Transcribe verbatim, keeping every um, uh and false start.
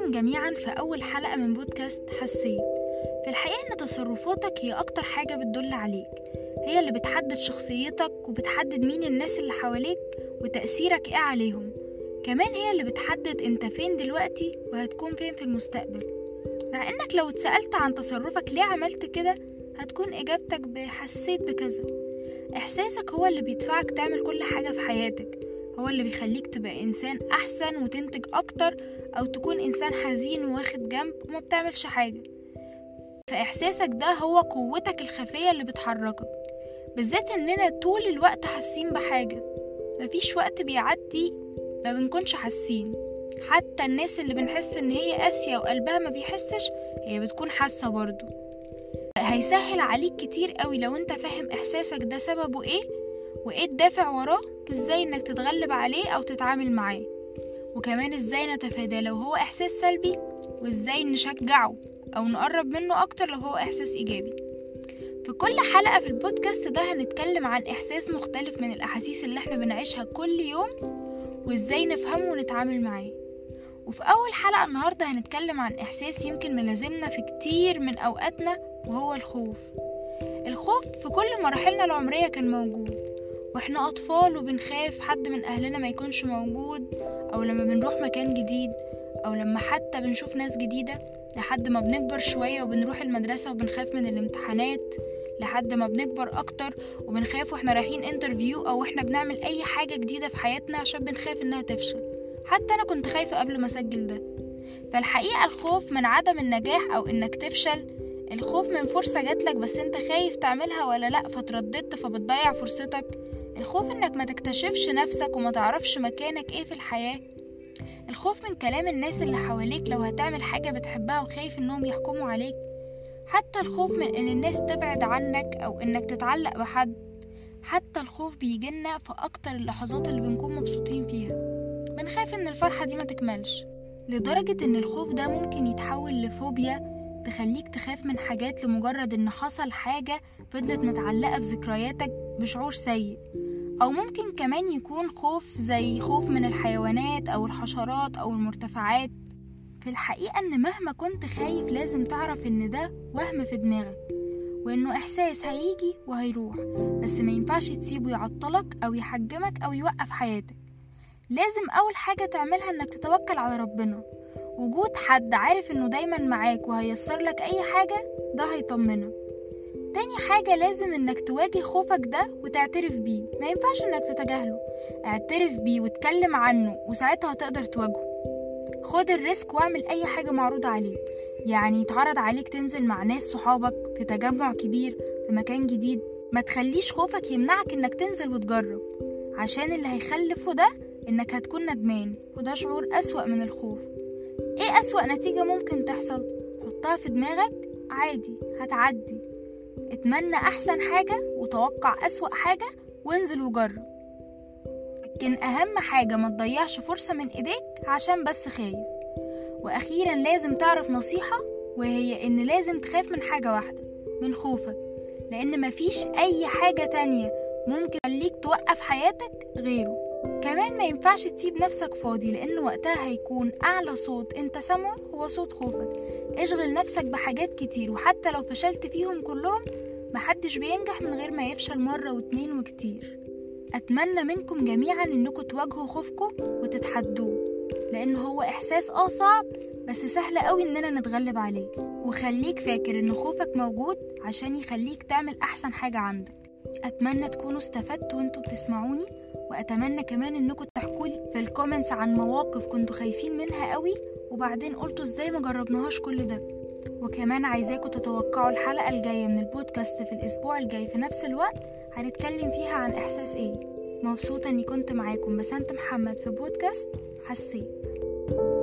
بكم جميعا في أول حلقة من بودكاست حسيت. في الحقيقة إن تصرفاتك هي أكتر حاجة بتدل عليك، هي اللي بتحدد شخصيتك وبتحدد مين الناس اللي حواليك وتأثيرك إيه عليهم. كمان هي اللي بتحدد أنت فين دلوقتي وهتكون فين في المستقبل. مع إنك لو اتسألت عن تصرفك ليه عملت كده هتكون إجابتك بحسيت بكذا. إحساسك هو اللي بيدفعك تعمل كل حاجة في حياتك، هو اللي بيخليك تبقى إنسان أحسن وتنتج أكتر، أو تكون إنسان حزين وواخد جنب وما بتعملش حاجة. فإحساسك ده هو قوتك الخفية اللي بتحركك، بالذات إننا طول الوقت حاسين بحاجة. مفيش وقت بيعدي ما بنكونش حاسين، حتى الناس اللي بنحس إن هي قاسية وقلبها ما بيحسش هي بتكون حاسة برضو. هيسهل عليك كتير قوي لو انت فاهم إحساسك ده سببه إيه وإيه الدافع وراه، وإزاي إنك تتغلب عليه أو تتعامل معاه، وكمان إزاي نتفاداه لو هو إحساس سلبي، وإزاي نشجعه أو نقرب منه أكتر لو هو إحساس إيجابي. في كل حلقة في البودكاست ده هنتكلم عن إحساس مختلف من الأحاسيس اللي احنا بنعيشها كل يوم، وإزاي نفهمه ونتعامل معاه. وفي أول حلقة النهاردة هنتكلم عن إحساس يمكن ملازمنا في كتير من أوقاتنا، وهو الخوف. الخوف في كل مراحلنا العمرية كان موجود، واحنا أطفال وبنخاف حد من أهلنا ما يكونش موجود، أو لما بنروح مكان جديد، أو لما حتى بنشوف ناس جديدة، لحد ما بنكبر شوية وبنروح المدرسة وبنخاف من الامتحانات، لحد ما بنكبر أكتر وبنخاف واحنا رايحين انترفيو أو احنا بنعمل أي حاجة جديدة في حياتنا عشان بنخاف إنها تفشل. حتى أنا كنت خايفة قبل ما أسجل ده. فالحقيقة الخوف من عدم النجاح أو إنك تفشل، الخوف من فرصة جاتلك بس انت خايف تعملها ولا لأ فترددت فبتضيع فرصتك، الخوف انك ما تكتشفش نفسك وما تعرفش مكانك ايه في الحياة، الخوف من كلام الناس اللي حواليك لو هتعمل حاجة بتحبها وخايف انهم يحكموا عليك، حتى الخوف من ان الناس تبعد عنك او انك تتعلق بحد. حتى الخوف بيجينا في اكتر اللحظات اللي بنكون مبسوطين فيها، بنخاف ان الفرحة دي ما تكملش، لدرجة ان الخوف ده ممكن يتحول لفوبيا تخليك تخاف من حاجات لمجرد ان حصل حاجة فضلت متعلقة بذكرياتك بشعور سيء. او ممكن كمان يكون خوف زي خوف من الحيوانات او الحشرات او المرتفعات. في الحقيقة ان مهما كنت خايف لازم تعرف ان ده وهم في دماغك، وانه احساس هيجي وهيروح، بس ما ينفعش تسيبه يعطلك او يحجمك او يوقف حياتك. لازم اول حاجة تعملها انك تتوكل على ربنا. وجود حد عارف انه دايما معاك وهيسر لك اي حاجة ده هيطمنك. تاني حاجة لازم انك تواجه خوفك ده وتعترف بيه، ما ينفعش انك تتجاهله. اعترف بيه واتكلم عنه وساعتها هتقدر تواجهه. خد الريسك واعمل اي حاجة معروضة عليك، يعني يتعرض عليك تنزل مع ناس صحابك في تجمع كبير في مكان جديد، ما تخليش خوفك يمنعك انك تنزل وتجرب، عشان اللي هيخلفه ده انك هتكون ندمان، وده شعور اسوأ من الخوف. ايه اسوأ نتيجة ممكن تحصل؟ حطها في دماغك، عادي هتعدي. اتمنى احسن حاجة وتوقع اسوأ حاجة وانزل وجرب، لكن اهم حاجة ما تضيعش فرصة من ايديك عشان بس خايف. واخيرا لازم تعرف نصيحة، وهي ان لازم تخاف من حاجة واحدة، من خوفك، لان مفيش اي حاجة تانية ممكن تخليك توقف حياتك غيره. كمان ما ينفعش تسيب نفسك فاضي، لأن وقتها هيكون أعلى صوت انت سمعه هو صوت خوفك. اشغل نفسك بحاجات كتير، وحتى لو فشلت فيهم كلهم محدش بينجح من غير ما يفشل مرة واتنين وكتير. أتمنى منكم جميعا انكم تواجهوا خوفكم وتتحدوه، لأن هو إحساس اه صعب بس سهل قوي اننا نتغلب عليه. وخليك فاكر ان خوفك موجود عشان يخليك تعمل أحسن حاجة عندك. أتمنى تكونوا استفدتوا وانتوا بتسمعوني، وأتمنى كمان انكم تحكولي في الكومنتس عن مواقف كنتوا خايفين منها قوي وبعدين قلتوا ازاي ما جربناهاش كل ده. وكمان عايزاكم تتوقعوا الحلقة الجاية من البودكاست في الأسبوع الجاي في نفس الوقت، هنتكلم فيها عن إحساس ايه. مبسوطة اني كنت معاكم بسنت محمد في بودكاست حسيت.